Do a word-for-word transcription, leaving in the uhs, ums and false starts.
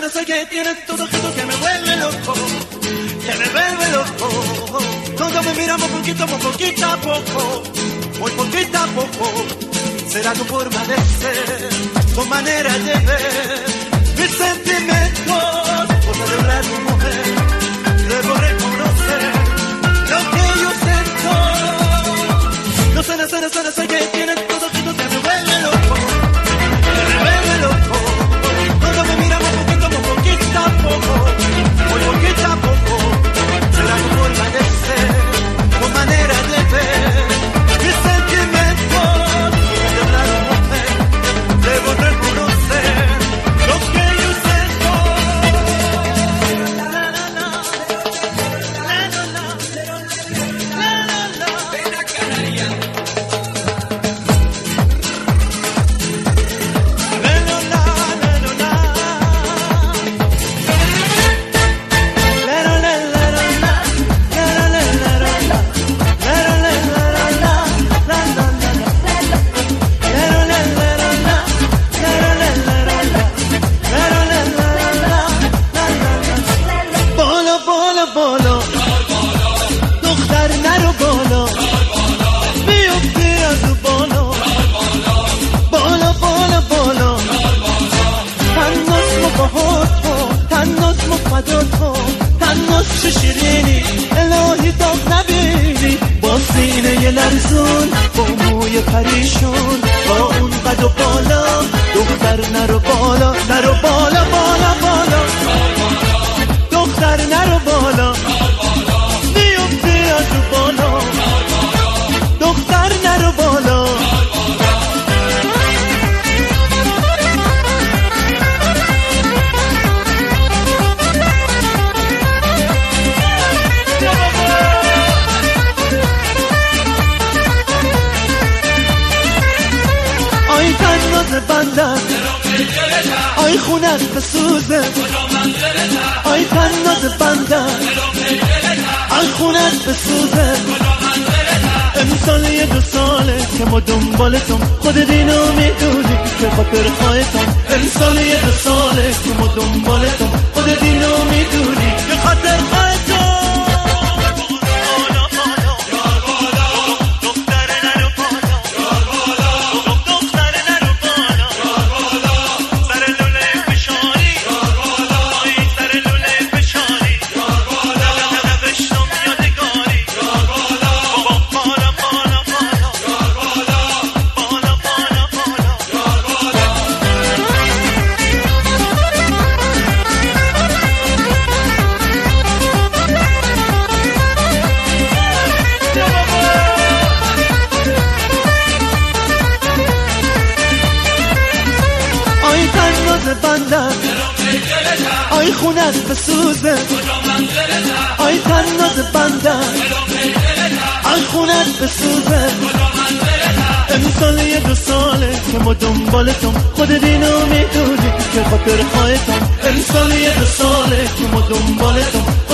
no sé qué tiene todo esto que me vuelve loco, que me vuelve loco. Cuando me miramos poquito a poquito a poco, muy poquito a poco. Será tu forma de ser, tu manera de ver mis sentimientos, cosa de una mujer. Debo reconocer lo que yo siento. No sé, no sé, no sé, no sé qué tiene todo esto que me vuelve loco, que me vuelve loco. Cuando me miramos poquito a poquito a poco, muy poquito a poco. Será tu forma de ser, tu manera de ver mis sentimientos. Debo reconocer lo que yo siento. La la la la, la la la, la la la. Ven a Canaria. La la la, la la la. La la la la la, la la la la la, la la la la la, la la. دختر نرو بالا بیفتی از بالا بالا بالا بالا تناس مو بهات کن تناس مو فدات کن تناس چه شیرینی الهی داغ نبینی با سینه لرزون با موی پریشون با اون قد و بالا دختر نرو بالا نرو بالا بالا بالا دختر نرو بالا بیفتی از بالا دختر نرو بالا آی تناز بندن آی خونت بسوزه آی تناز بندن آی خونت بسوزه امسال یه دو ساله که ما دنبالتم خودت اینو میدونی که خاطر خواهتم امسال یه دو ساله که ما دنبالتم خودت اینو میدونی که خاطر خواهتم بندن آی خونت بسوزه آی تناز بندن آی خونت بسوزه امسال یه دو ساله که ما دنبالتم خودت اینو میدونی که خاطر خواهتم امسال یه دو ساله که ما دنبالتم